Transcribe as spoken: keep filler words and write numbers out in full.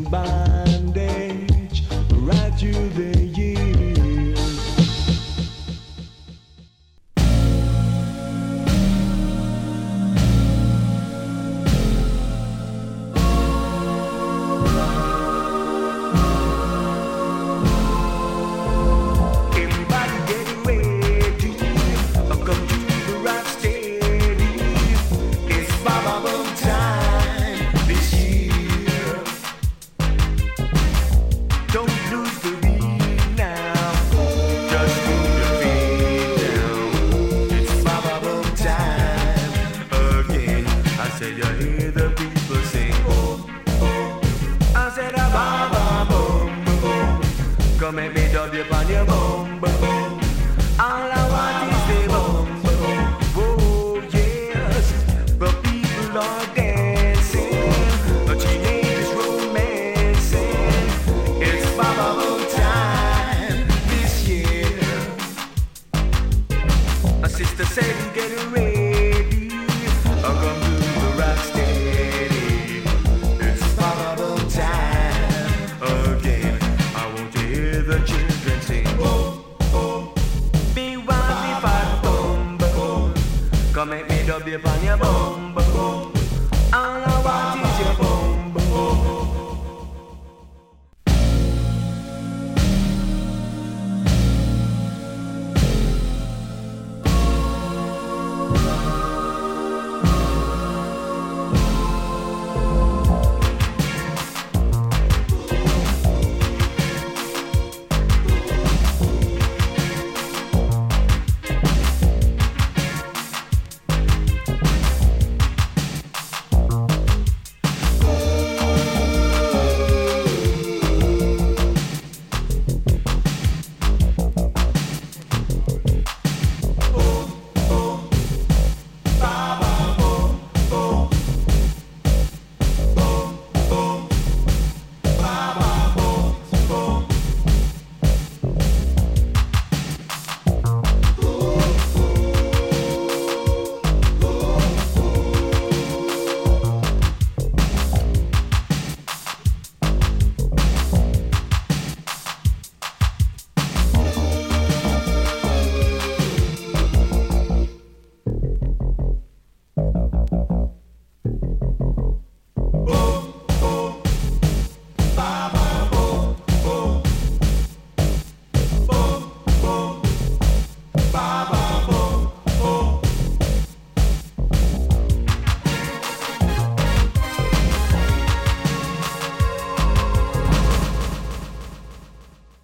in bondage right through the years. Everybody getting ready, come to the rock steady. It's Baba Boom time this year. Don't lose the beat now, just move your feet down. It's Baba Boom time again. I said you hear the people sing, oh, oh. I said a Baba Boom, boom. Come and me dub you on your boom, boom.